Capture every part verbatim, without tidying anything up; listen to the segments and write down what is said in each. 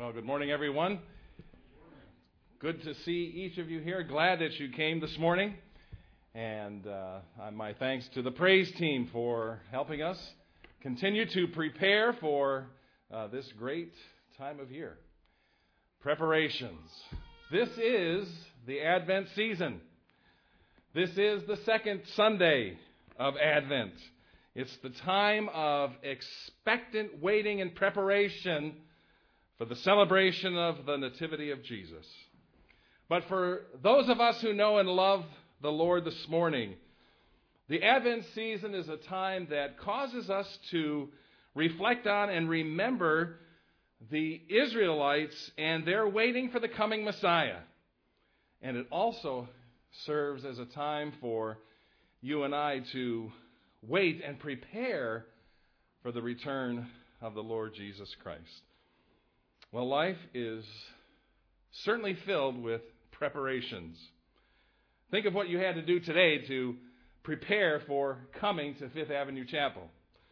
Well, good morning, everyone. Good to see each of you here. Glad that you came this morning. And uh, my thanks to the praise team for helping us continue to prepare for uh, this great time of year. Preparations. This is the Advent season. This is the second Sunday of Advent. It's the time of expectant waiting and preparation for the celebration of the Nativity of Jesus. But for those of us who know and love the Lord this morning, the Advent season is a time that causes us to reflect on and remember the Israelites and their waiting for the coming Messiah. And it also serves as a time for you and I to wait and prepare for the return of the Lord Jesus Christ. Well, life is certainly filled with preparations. Think of what you had to do today to prepare for coming to Fifth Avenue Chapel.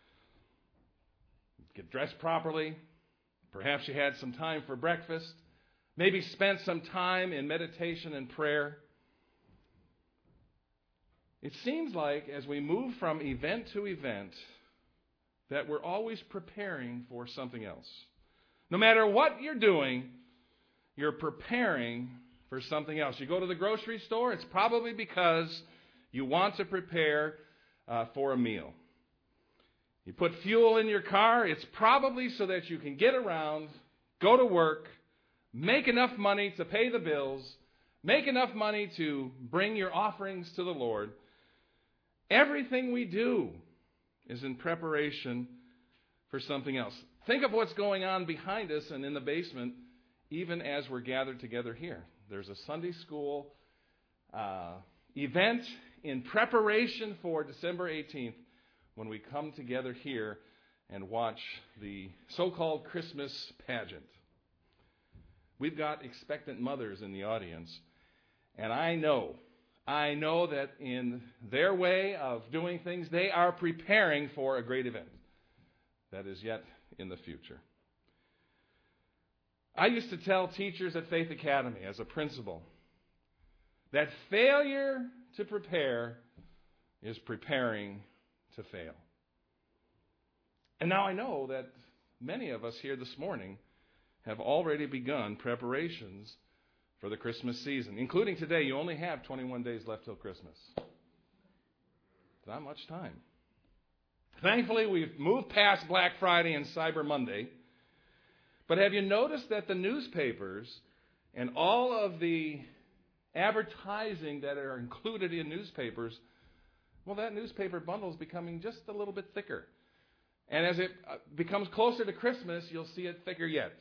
Get dressed properly. Perhaps you had some time for breakfast. Maybe spent some time in meditation and prayer. It seems like as we move from event to event that we're always preparing for something else. No matter what you're doing, you're preparing for something else. You go to the grocery store, it's probably because you want to prepare uh, for a meal. You put fuel in your car, it's probably so that you can get around, go to work, make enough money to pay the bills, make enough money to bring your offerings to the Lord. Everything we do is in preparation for something else. Think of what's going on behind us and in the basement, even as we're gathered together here. There's a Sunday school uh, event in preparation for December eighteenth when we come together here and watch the so-called Christmas pageant. We've got expectant mothers in the audience, and I know, I know that in their way of doing things, they are preparing for a great event that is yet in the future. I used to tell teachers at Faith Academy as a principal that failure to prepare is preparing to fail. And now I know that many of us here this morning have already begun preparations for the Christmas season. Including today, you only have twenty-one days left till Christmas. Not much time. Thankfully, we've moved past Black Friday and Cyber Monday. But have you noticed that the newspapers and all of the advertising that are included in newspapers, well, that newspaper bundle is becoming just a little bit thicker. And as it becomes closer to Christmas, you'll see it thicker yet.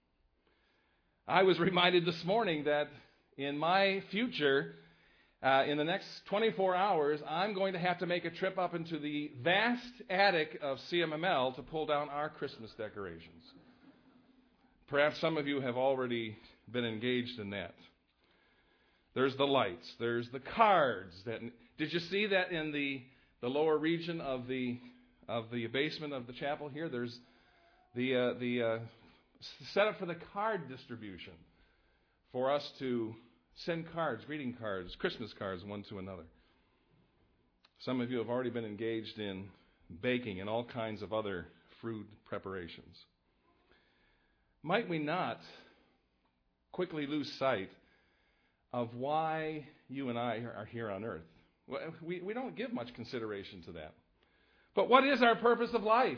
I was reminded this morning that in my future, uh, in the next twenty-four hours, I'm going to have to make a trip up into the vast attic of C M M L to pull down our Christmas decorations. Perhaps some of you have already been engaged in that. There's the lights. There's the cards. That did you see that in the, the lower region of the of the basement of the chapel here? There's the uh, the uh, setup for the card distribution for us to send cards, greeting cards, Christmas cards, one to another. Some of you have already been engaged in baking and all kinds of other food preparations. Might we not quickly lose sight of why you and I are here on earth? We, we don't give much consideration to that. But what is our purpose of life?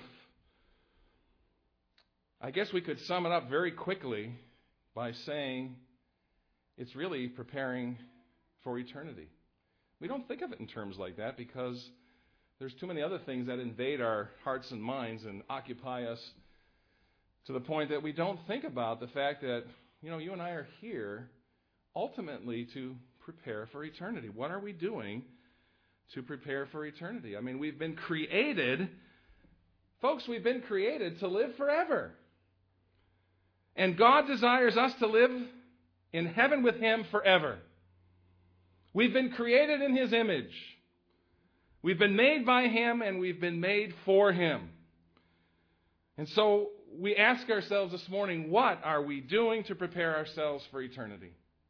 I guess we could sum it up very quickly by saying it's really preparing for eternity. We don't think of it in terms like that because there's too many other things that invade our hearts and minds and occupy us to the point that we don't think about the fact that, you know, you and I are here ultimately to prepare for eternity. What are we doing to prepare for eternity? I mean, we've been created, folks, we've been created to live forever. And God desires us to live in heaven with Him forever. We've been created in His image. We've been made by Him and we've been made for Him. And so we ask ourselves this morning, what are we doing to prepare ourselves for eternity?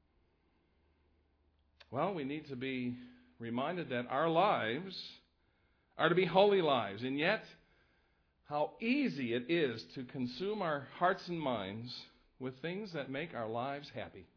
Well, we need to be reminded that our lives are to be holy lives, and yet how easy it is to consume our hearts and minds with things that make our lives happy.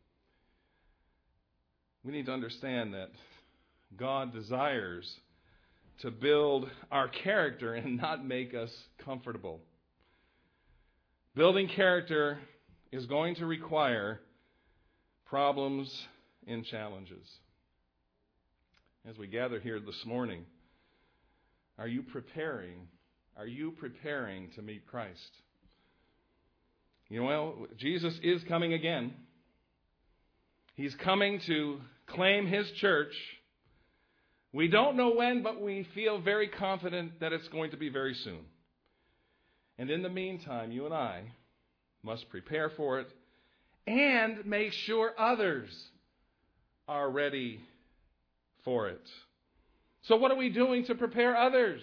We need to understand that God desires to build our character and not make us comfortable. Building character is going to require problems and challenges. As we gather here this morning, are you preparing? Are you preparing to meet Christ? You know, well, Jesus is coming again. He's coming to claim his church. We don't know when, but we feel very confident that it's going to be very soon. And in the meantime, you and I must prepare for it and make sure others are ready for it. So what are we doing to prepare others?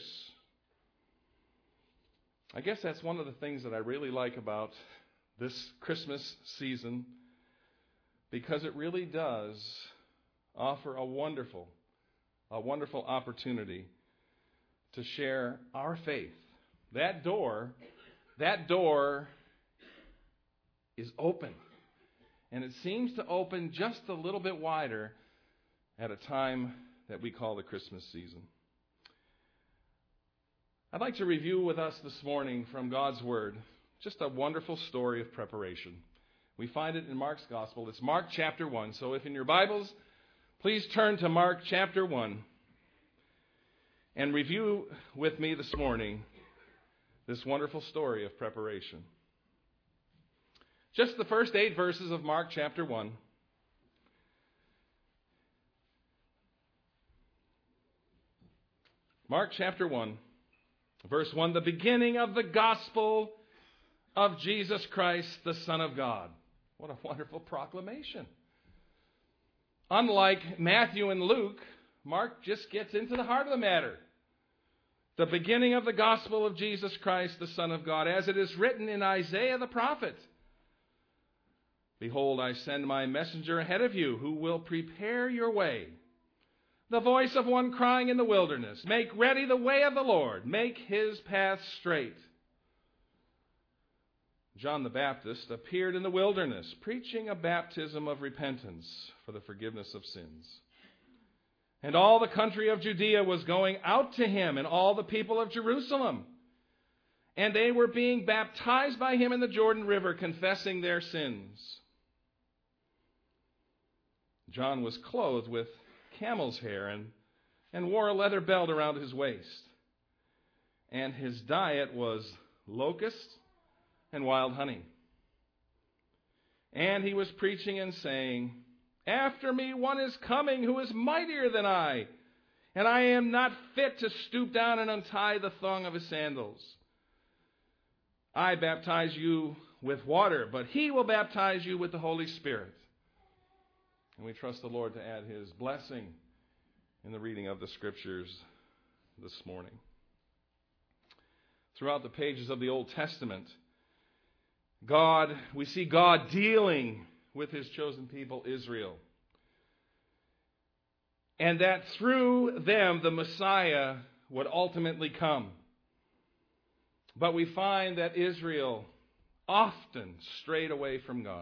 I guess that's one of the things that I really like about this Christmas season, because it really does offer a wonderful, a wonderful opportunity to share our faith. That door, that door is open. And it seems to open just a little bit wider at a time that we call the Christmas season. I'd like to review with us this morning from God's Word just a wonderful story of preparation. We find it in Mark's Gospel. It's Mark chapter one. So if in your Bibles, please turn to Mark chapter one and review with me this morning this wonderful story of preparation. Just the first eight verses of Mark chapter one. Mark chapter one, verse one, the beginning of the gospel of Jesus Christ, the Son of God. What a wonderful proclamation. Unlike Matthew and Luke, Mark just gets into the heart of the matter. The beginning of the gospel of Jesus Christ, the Son of God, as it is written in Isaiah the prophet. Behold, I send my messenger ahead of you, who will prepare your way. The voice of one crying in the wilderness, make ready the way of the Lord, make his path straight. John the Baptist appeared in the wilderness, preaching a baptism of repentance for the forgiveness of sins. And all the country of Judea was going out to him, and all the people of Jerusalem. And they were being baptized by him in the Jordan River, confessing their sins. John was clothed with camel's hair and, and wore a leather belt around his waist. And his diet was locusts and wild honey. And he was preaching and saying, after me one is coming who is mightier than I, and I am not fit to stoop down and untie the thong of his sandals. I baptize you with water, but he will baptize you with the Holy Spirit. And we trust the Lord to add his blessing in the reading of the Scriptures this morning. Throughout the pages of the Old Testament, God, we see God dealing with his chosen people, Israel. And that through them, the Messiah would ultimately come. But we find that Israel often strayed away from God.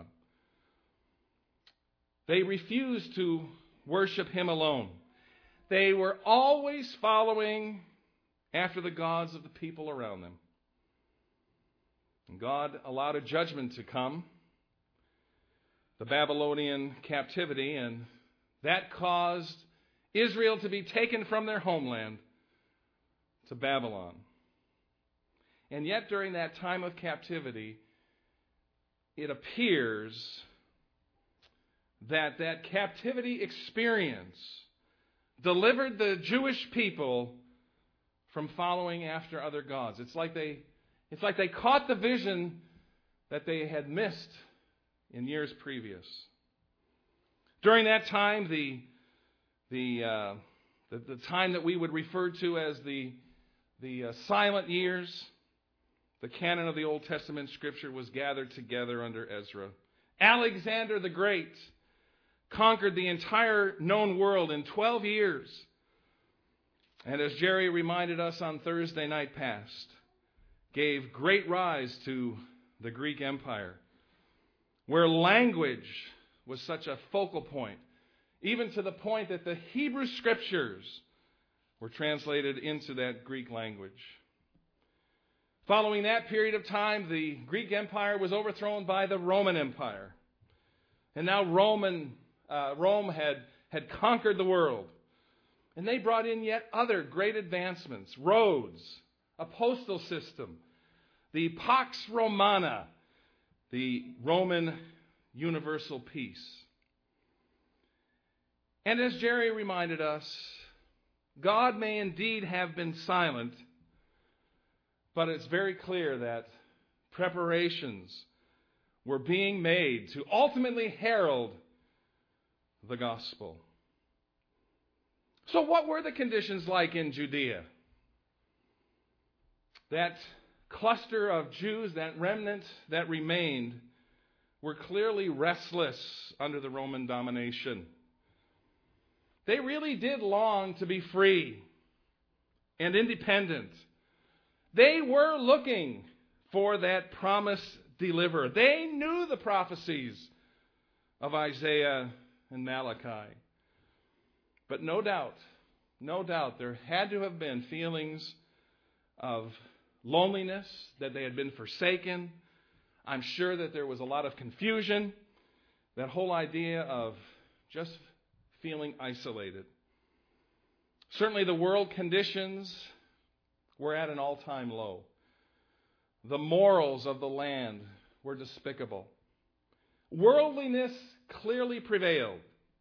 They refused to worship him alone. They were always following after the gods of the people around them. And God allowed a judgment to come, the Babylonian captivity, and that caused Israel to be taken from their homeland to Babylon. And yet during that time of captivity, it appears that that captivity experience delivered the Jewish people from following after other gods. It's like they, it's like they caught the vision that they had missed in years previous. During that time, the the uh, the, the time that we would refer to as the the uh, silent years, The canon of the Old Testament Scripture was gathered together under Ezra. Alexander the Great conquered the entire known world in twelve years. And as Jerry reminded us on Thursday night past, gave great rise to the Greek Empire, where language was such a focal point, even to the point that the Hebrew Scriptures were translated into that Greek language. Following that period of time, the Greek Empire was overthrown by the Roman Empire. And now Roman, uh, Rome had, had conquered the world. And they brought in yet other great advancements: roads, a postal system, the Pax Romana, the Roman universal peace. And as Jerry reminded us, God may indeed have been silent, but it's very clear that preparations were being made to ultimately herald the gospel. So what were the conditions like in Judea? That cluster of Jews, that remnant that remained, were clearly restless under the Roman domination. They really did long to be free and independent. They were looking for that promised deliverer. They knew the prophecies of Isaiah and Malachi. But no doubt, no doubt, there had to have been feelings of loneliness, that they had been forsaken. I'm sure that there was a lot of confusion, that whole idea of just feeling isolated. Certainly the world conditions were at an all-time low. The morals of the land were despicable. Worldliness clearly prevailed.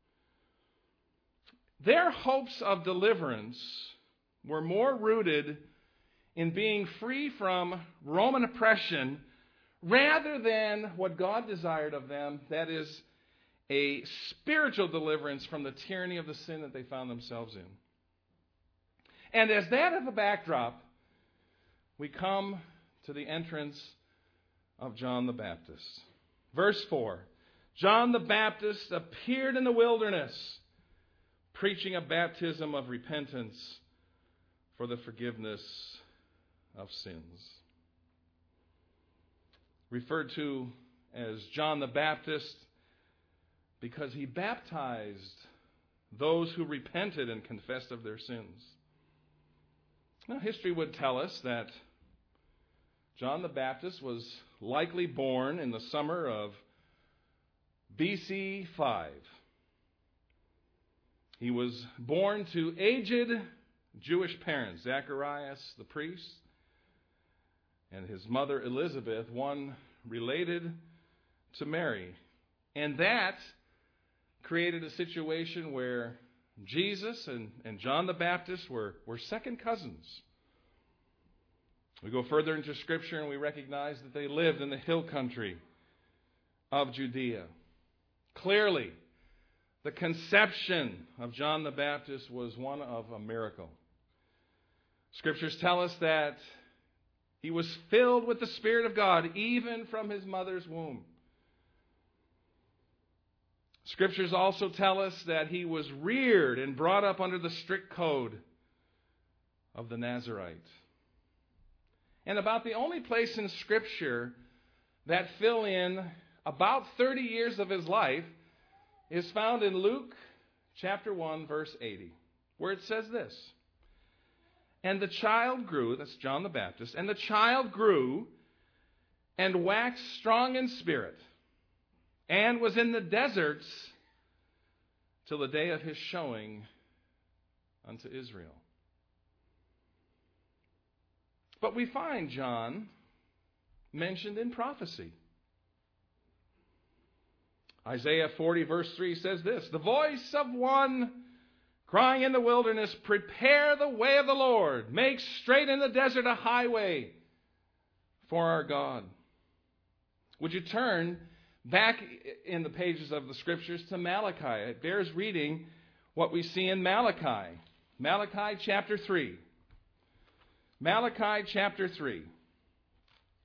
Their hopes of deliverance were more rooted in being free from Roman oppression rather than what God desired of them, that is, a spiritual deliverance from the tyranny of the sin that they found themselves in. And as that of a backdrop, we come to the entrance of John the Baptist. Verse four, John the Baptist appeared in the wilderness, preaching a baptism of repentance for the forgiveness of sins. Referred to as John the Baptist because he baptized those who repented and confessed of their sins. Now, history would tell us that John the Baptist was likely born in the summer of B C five. He was born to aged Jewish parents, Zacharias the priest, and his mother Elizabeth, one related to Mary. And that created a situation where Jesus and, and John the Baptist were, were second cousins. We go further into Scripture and we recognize that they lived in the hill country of Judea. Clearly, the conception of John the Baptist was one of a miracle. Scriptures tell us that he was filled with the Spirit of God even from his mother's womb. Scriptures also tell us that he was reared and brought up under the strict code of the Nazarite. And about the only place in Scripture that fill in about thirty years of his life is found in Luke chapter one, verse eighty, where it says this: And the child grew, that's John the Baptist, and the child grew and waxed strong in spirit, and was in the deserts till the day of his showing unto Israel. But we find John mentioned in prophecy. Isaiah forty verse three says this: The voice of one crying in the wilderness, prepare the way of the Lord, make straight in the desert a highway for our God. Would you turn back in the pages of the Scriptures to Malachi? It bears reading what we see in Malachi. Malachi chapter three. Malachi chapter three.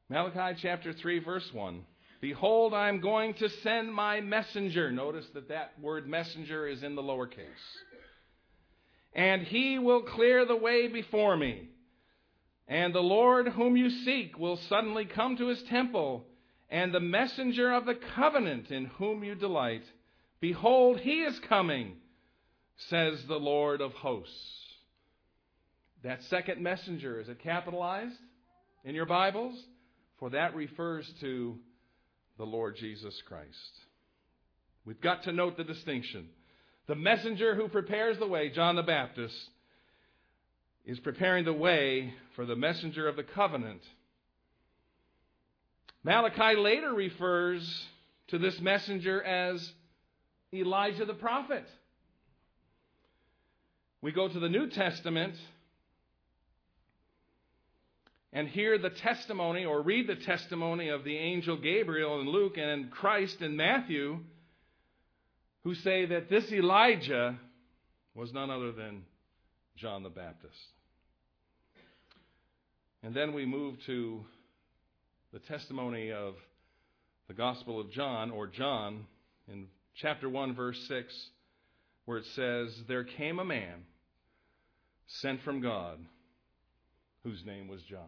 Malachi chapter three, verse one. Behold, I am going to send my messenger. Notice that that word messenger is in the lowercase. And he will clear the way before me. And the Lord whom you seek will suddenly come to his temple. And the messenger of the covenant in whom you delight, behold, he is coming, says the Lord of hosts. That second messenger, is it capitalized in your Bibles? For that refers to the Lord Jesus Christ. We've got to note the distinction. The messenger who prepares the way, John the Baptist, is preparing the way for the messenger of the covenant. Malachi later refers to this messenger as Elijah the prophet. We go to the New Testament and hear the testimony or read the testimony of the angel Gabriel in Luke and Christ in Matthew, who say that this Elijah was none other than John the Baptist. And then we move to the testimony of the Gospel of John, or John, in chapter one, verse six, where it says, there came a man sent from God, whose name was John.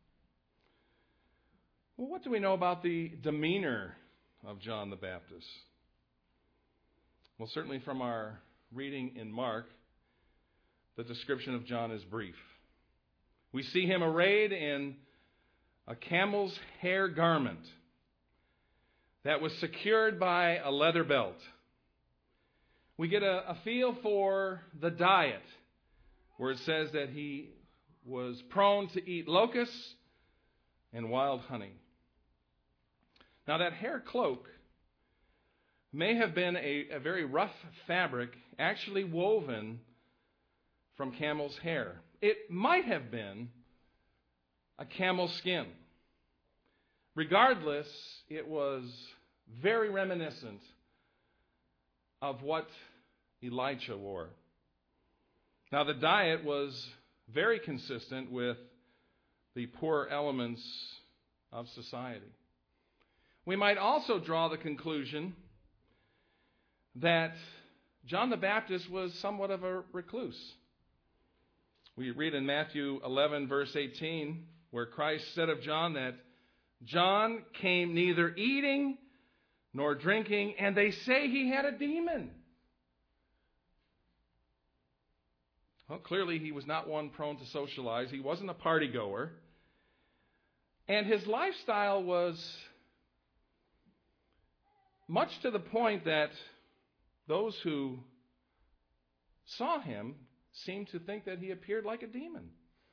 Well, what do we know about the demeanor of John the Baptist? Well, certainly from our reading in Mark, the description of John is brief. We see him arrayed in a camel's hair garment that was secured by a leather belt. We get a, a feel for the diet, where it says that he was prone to eat locusts and wild honey. Now, that hair cloak may have been a, a very rough fabric, actually woven from camel's hair. It might have been a camel skin. Regardless, it was very reminiscent of what Elijah wore. Now, the diet was very consistent with the poorer elements of society. We might also draw the conclusion that John the Baptist was somewhat of a recluse. We read in Matthew eleven, verse eighteen, where Christ said of John that John came neither eating nor drinking, and they say he had a demon. Well, clearly he was not one prone to socialize. He wasn't a party goer. And his lifestyle was much to the point that those who saw him seemed to think that he appeared like a demon.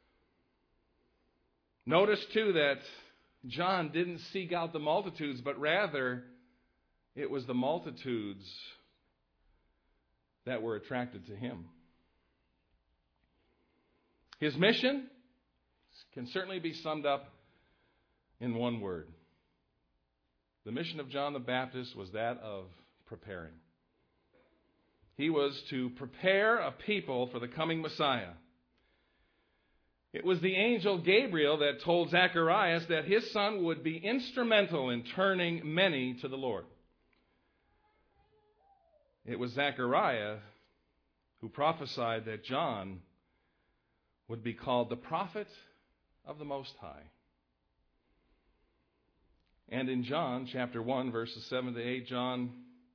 Notice, too, that John didn't seek out the multitudes, but rather it was the multitudes that were attracted to him. His mission can certainly be summed up in one word. The mission of John the Baptist was that of preparing. He was to prepare a people for the coming Messiah. It was the angel Gabriel that told Zacharias that his son would be instrumental in turning many to the Lord. It was Zechariah who prophesied that John would be called the prophet of the Most High. And in John chapter one, verses seven to eight, John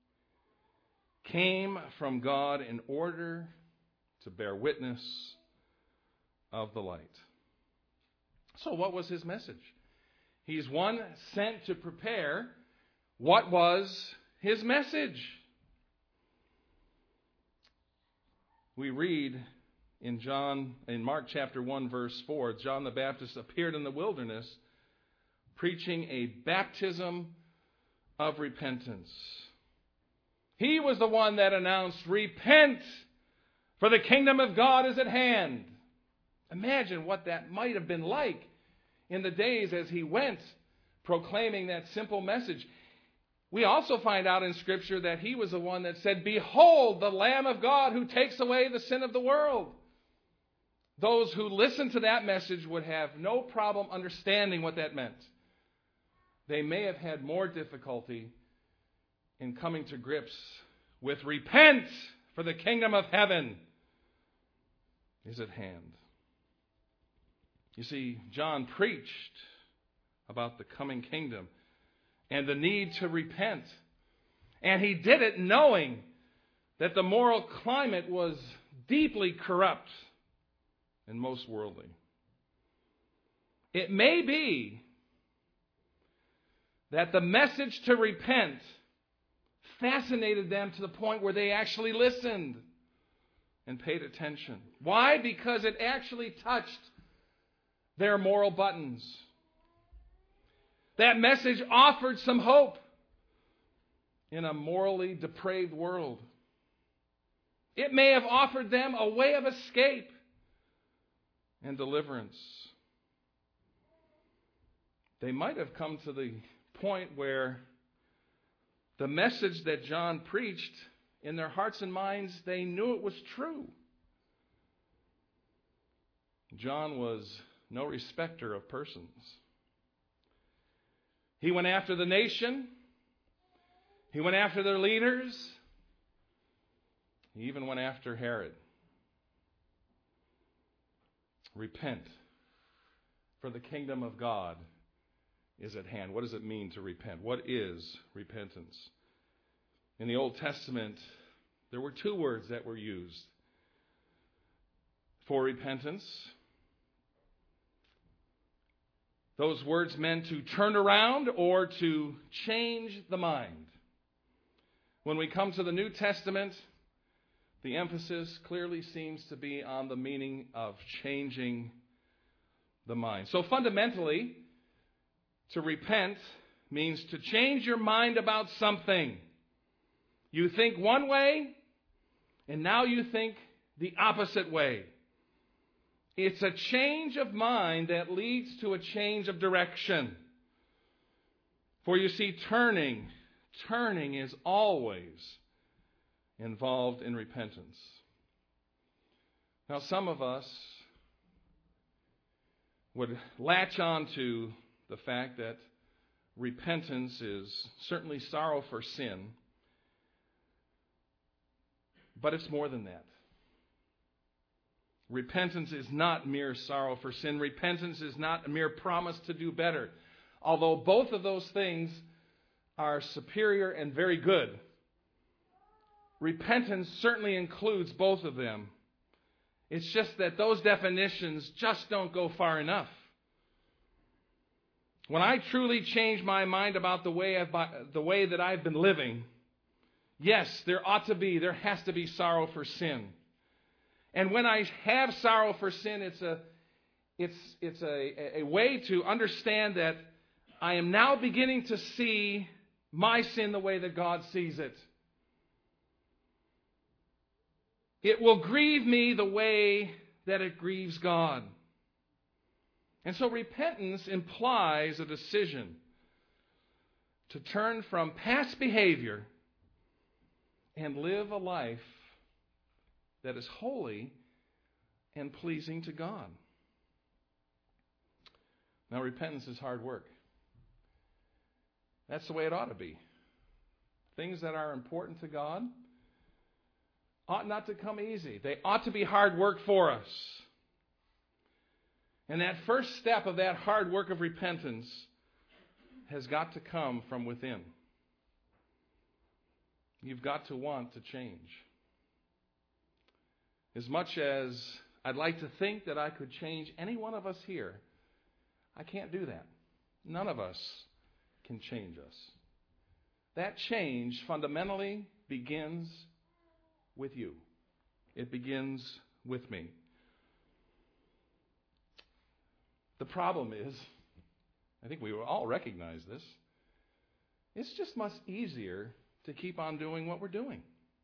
came from God in order to bear witness of the light. So what was his message? He's one sent to prepare. What was his message? We read in John, in Mark chapter one, verse four, John the Baptist appeared in the wilderness preaching a baptism of repentance. He was the one that announced, repent, for the kingdom of God is at hand. Imagine what that might have been like in the days as he went proclaiming that simple message. We also find out in Scripture that he was the one that said, behold, the Lamb of God who takes away the sin of the world. Those who listened to that message would have no problem understanding what that meant. they may have had more difficulty in coming to grips with repent, for the kingdom of heaven is at hand. You see, John preached about the coming kingdom and the need to repent. And he did it knowing that the moral climate was deeply corrupt and most worldly. It may be that the message to repent fascinated them to the point where they actually listened and paid attention. Why? Because it actually touched their moral buttons. That message offered some hope in a morally depraved world. It may have offered them a way of escape and deliverance. They might have come to the point where the message that John preached, in their hearts and minds, they knew it was true. John was no respecter of persons. He went after the nation. He went after their leaders. He even went after Herod. Repent, for the kingdom of God is at hand. What does it mean to repent? What is repentance? In the Old Testament, there were two words that were used for repentance. Those words meant to turn around or to change the mind. When we come to the New Testament, the emphasis clearly seems to be on the meaning of changing the mind. So fundamentally, to repent means to change your mind about something. You think one way, and now you think the opposite way. It's a change of mind that leads to a change of direction. For you see, turning, turning is always involved in repentance. Now, some of us would latch on to the fact that repentance is certainly sorrow for sin, but it's more than that. Repentance is not mere sorrow for sin. Repentance is not a mere promise to do better. Although both of those things are superior and very good, repentance certainly includes both of them. It's just that those definitions just don't go far enough. When I truly change my mind about the way I've, the way that I've been living, yes, there ought to be, there has to be sorrow for sin. And when I have sorrow for sin, it's a, it's, it's a, a way to understand that I am now beginning to see my sin the way that God sees it. It will grieve me the way that it grieves God. And so repentance implies a decision to turn from past behavior and live a life that is holy and pleasing to God. Now, repentance is hard work. That's the way it ought to be. Things that are important to God ought not to come easy. They ought to be hard work for us. And that first step of that hard work of repentance has got to come from within. You've got to want to change. As much as I'd like to think that I could change any one of us here, I can't do that. None of us can change us. That change fundamentally begins with you. It begins with me. The problem is, I think we all recognize this, it's just much easier to keep on doing what we're doing.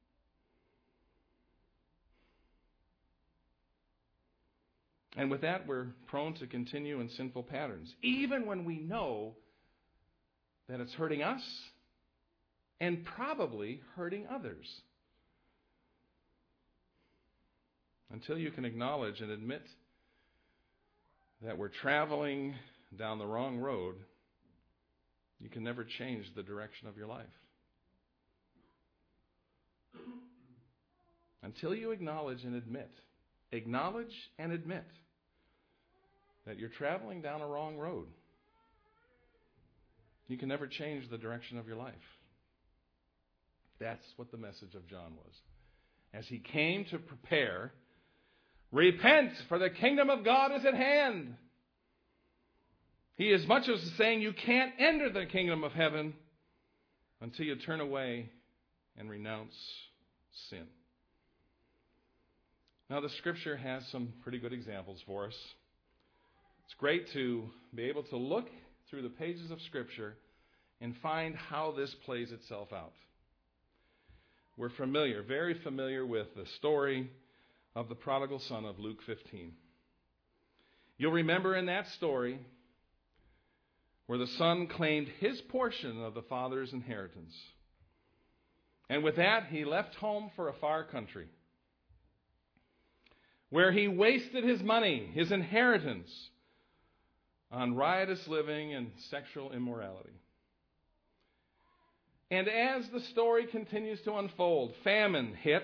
And with that, we're prone to continue in sinful patterns, even when we know that it's hurting us and probably hurting others. Until you can acknowledge and admit that we're traveling down the wrong road, you can never change the direction of your life. Until you acknowledge and admit, acknowledge and admit that you're traveling down a wrong road, you can never change the direction of your life. That's what the message of John was. As he came to prepare, repent, for the kingdom of God is at hand. He as much as saying you can't enter the kingdom of heaven until you turn away and renounce sin. Now, the Scripture has some pretty good examples for us. It's great to be able to look through the pages of Scripture and find how this plays itself out. We're familiar, very familiar with the story of the prodigal son of Luke fifteen. You'll remember in that story where the son claimed his portion of the father's inheritance. And with that, he left home for a far country, where he wasted his money, his inheritance, on riotous living and sexual immorality. And as the story continues to unfold, famine hit,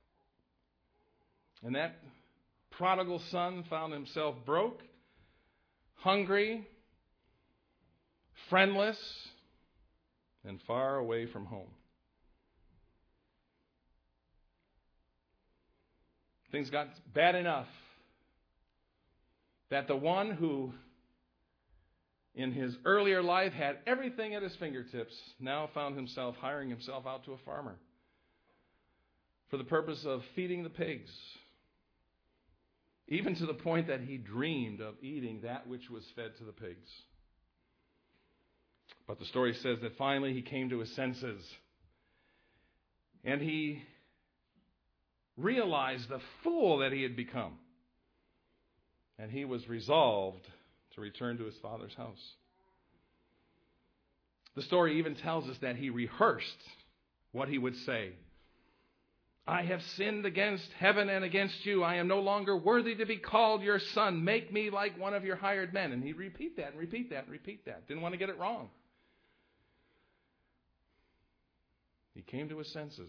and that prodigal son found himself broke, hungry, friendless, and far away from home. Things got bad enough that the one who in his earlier life had everything at his fingertips now found himself hiring himself out to a farmer for the purpose of feeding the pigs, even to the point that he dreamed of eating that which was fed to the pigs. But the story says that finally he came to his senses, and he realized the fool that he had become. And he was resolved to return to his father's house. The story even tells us that he rehearsed what he would say. I have sinned against heaven and against you. I am no longer worthy to be called your son. Make me like one of your hired men. And he'd repeat that and repeat that and repeat that. Didn't want to get it wrong. He came to his senses.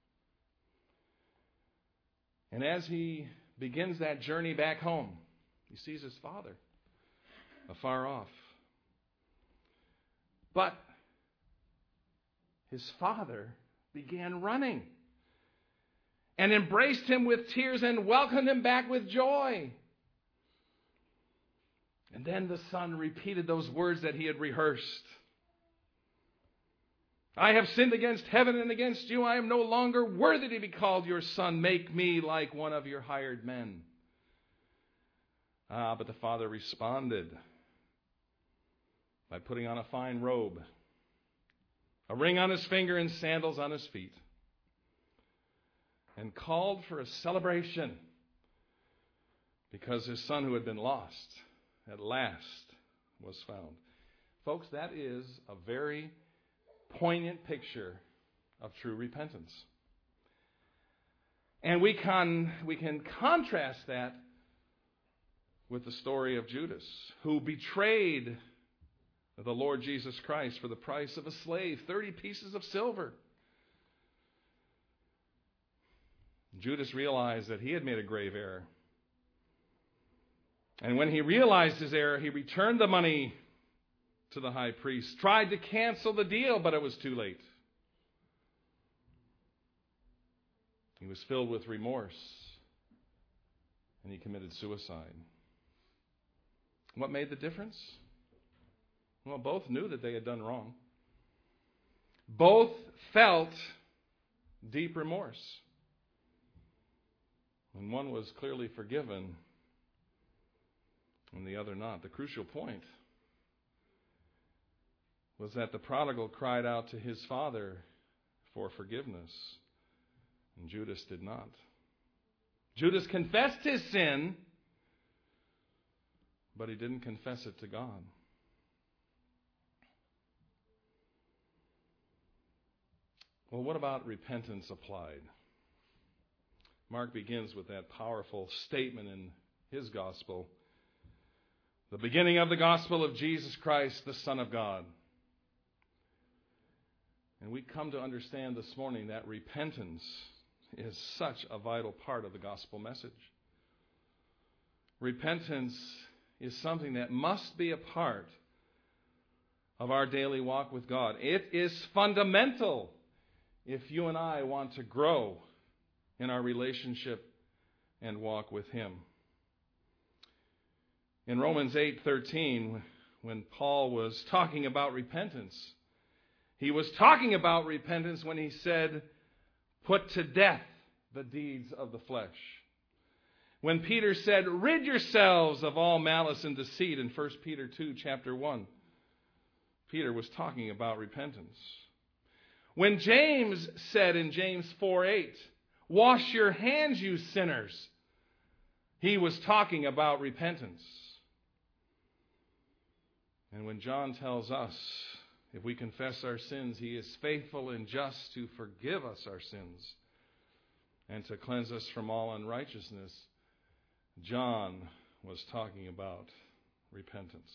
And as he begins that journey back home, he sees his father afar off. But his father began running and embraced him with tears and welcomed him back with joy. And then the son repeated those words that he had rehearsed. I have sinned against heaven and against you. I am no longer worthy to be called your son. Make me like one of your hired men. Ah, but the father responded by putting on a fine robe, a ring on his finger, and sandals on his feet, and called for a celebration because his son who had been lost at last was found. Folks, that is a very poignant picture of true repentance. And we can, we can contrast that with the story of Judas, who betrayed the Lord Jesus Christ for the price of a slave, thirty pieces of silver. Judas realized that he had made a grave error. And when he realized his error, he returned the money to the high priest, tried to cancel the deal, but it was too late. He was filled with remorse, and he committed suicide. What made the difference? Well, both knew that they had done wrong. Both felt deep remorse. And one was clearly forgiven, and the other not. The crucial point was that the prodigal cried out to his father for forgiveness, and Judas did not. Judas confessed his sin, but he didn't confess it to God. Well, what about repentance applied? Mark begins with that powerful statement in his gospel. The beginning of the gospel of Jesus Christ, the Son of God. And we come to understand this morning that repentance is such a vital part of the gospel message. Repentance is something that must be a part of our daily walk with God. It is fundamental if you and I want to grow in our relationship and walk with Him. In Romans eight thirteen, when Paul was talking about repentance, he was talking about repentance when he said, "Put to death the deeds of the flesh." When Peter said, "Rid yourselves of all malice and deceit," in First Peter two, chapter one, Peter was talking about repentance. When James said in James four eight, "Wash your hands, you sinners," he was talking about repentance. And when John tells us, if we confess our sins, He is faithful and just to forgive us our sins and to cleanse us from all unrighteousness, John was talking about repentance.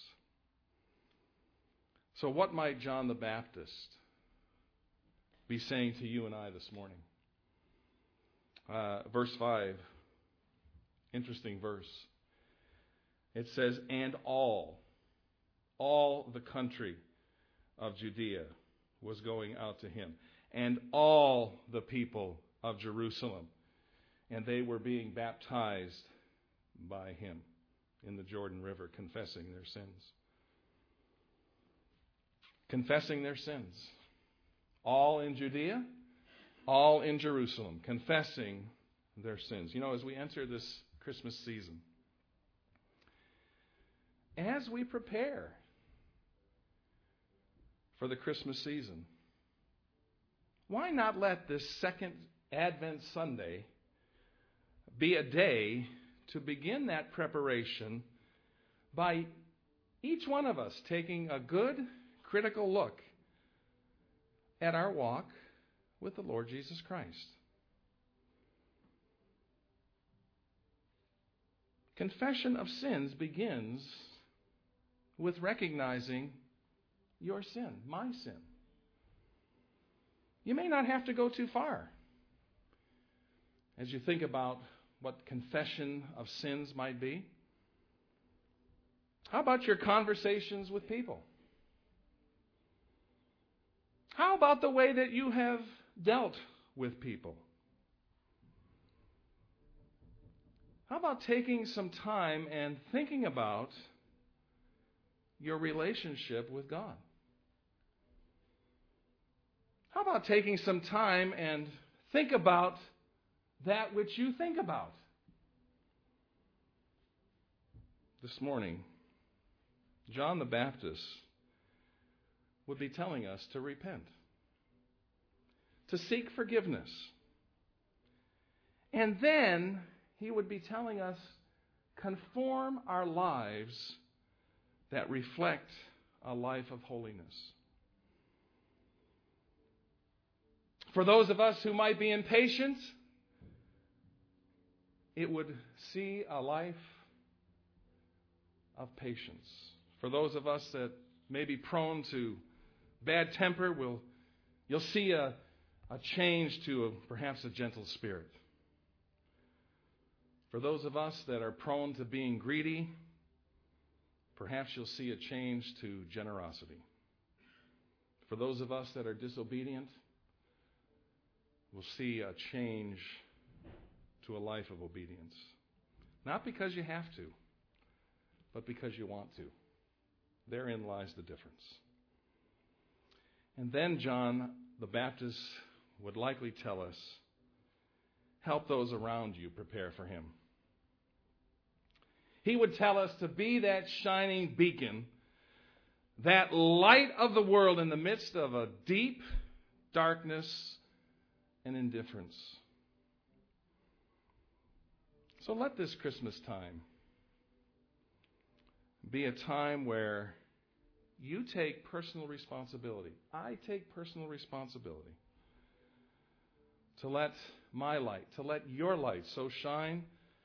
So what might John the Baptist be saying to you and I this morning? Uh, verse five, interesting verse. It says, "And all, all the country of Judea was going out to him, and all the people of Jerusalem, and they were being baptized by him in the Jordan River, confessing their sins." Confessing their sins. All in Judea, all in Jerusalem, confessing their sins. You know, as we enter this Christmas season, as we prepare for the Christmas season, why not let this second Advent Sunday be a day to begin that preparation by each one of us taking a good, critical look at our walk with the Lord Jesus Christ. Confession of sins begins with recognizing your sin, my sin. You may not have to go too far as you think about what confession of sins might be. How about your conversations with people? How about the way that you have dealt with people? How about taking some time and thinking about your relationship with God? How about taking some time and think about that which you think about? This morning, John the Baptist would be telling us to repent, to seek forgiveness. And then he would be telling us, conform our lives that reflect a life of holiness. For those of us who might be impatient, it would see a life of patience. For those of us that may be prone to bad temper, will you'll see a, a change to a, perhaps a gentle spirit. For those of us that are prone to being greedy, perhaps you'll see a change to generosity. For those of us that are disobedient, we'll see a change to a life of obedience. Not because you have to, but because you want to. Therein lies the difference. And then John the Baptist would likely tell us, help those around you prepare for him. He would tell us to be that shining beacon, that light of the world in the midst of a deep darkness and indifference. So let this Christmas time be a time where you take personal responsibility. I take personal responsibility to let my light, to let your light so shine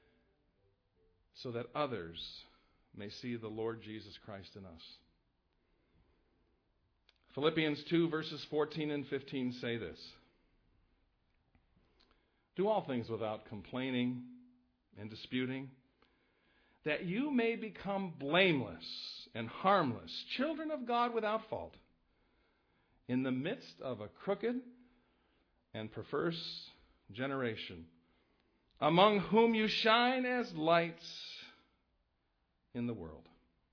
so that others may see the Lord Jesus Christ in us. Philippians two, verses fourteen and fifteen say this. Do all things without complaining and disputing, that you may become blameless and harmless, children of God without fault, in the midst of a crooked and perverse generation, among whom you shine as lights in the world.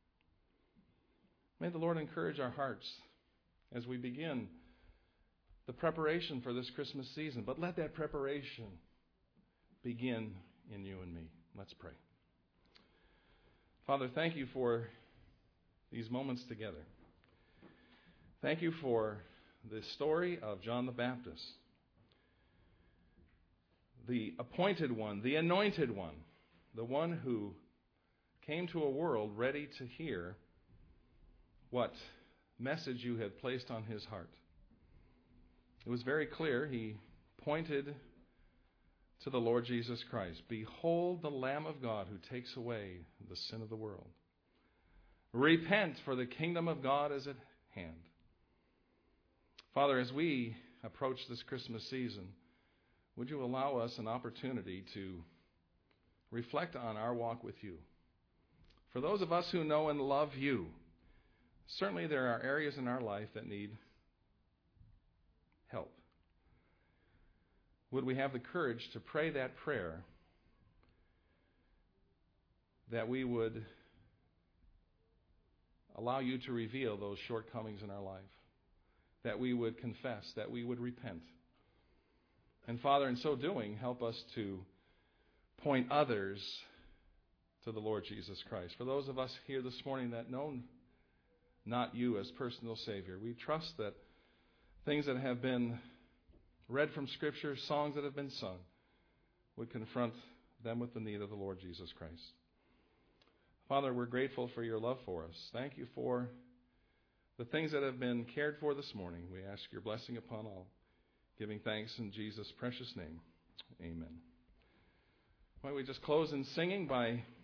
May the Lord encourage our hearts as we begin the preparation for this Christmas season. But let that preparation begin in you and me. Let's pray. Father, thank you for these moments together. Thank you for the story of John the Baptist, the appointed one, the anointed one, the one who came to a world ready to hear what message you had placed on his heart. It was very clear. He pointed to the Lord Jesus Christ. Behold the Lamb of God who takes away the sin of the world. Repent, for the kingdom of God is at hand. Father, as we approach this Christmas season, would you allow us an opportunity to reflect on our walk with you? For those of us who know and love you, certainly there are areas in our life that need help. Would we have the courage to pray that prayer, that we would allow you to reveal those shortcomings in our life, that we would confess, that we would repent. And Father, in so doing, help us to point others to the Lord Jesus Christ. For those of us here this morning that know not you as personal Savior, we trust that things that have been read from Scripture, songs that have been sung, would confront them with the need of the Lord Jesus Christ. Father, we're grateful for your love for us. Thank you for the things that have been cared for this morning. We ask your blessing upon all, giving thanks in Jesus' precious name. Amen. Why don't we just close in singing by